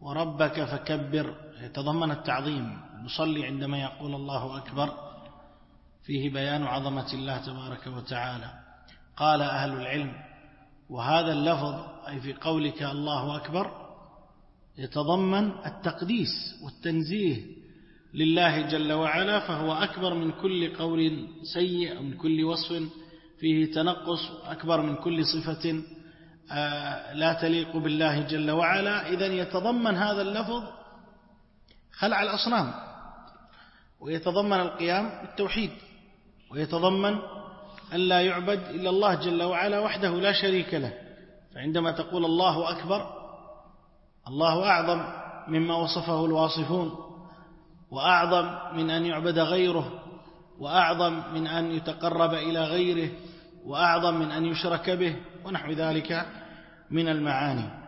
وربك فكبر يتضمن التعظيم. المصلي عندما يقول الله أكبر فيه بيان عظمة الله تبارك وتعالى. قال أهل العلم: وهذا اللفظ أي في قولك الله أكبر يتضمن التقديس والتنزيه لله جل وعلا، فهو أكبر من كل قول سيء أو من كل وصف فيه تنقص، أكبر من كل صفة لا تليق بالله جل وعلا. إذن يتضمن هذا اللفظ خلع الأصنام، ويتضمن القيام بالتوحيد، ويتضمن أن لا يعبد إلا الله جل وعلا وحده لا شريك له. فعندما تقول الله أكبر، الله أعظم مما وصفه الواصفون، وأعظم من أن يعبد غيره، وأعظم من أن يتقرب إلى غيره، وأعظم من أن يشرك به، ونحو ذلك من المعاني.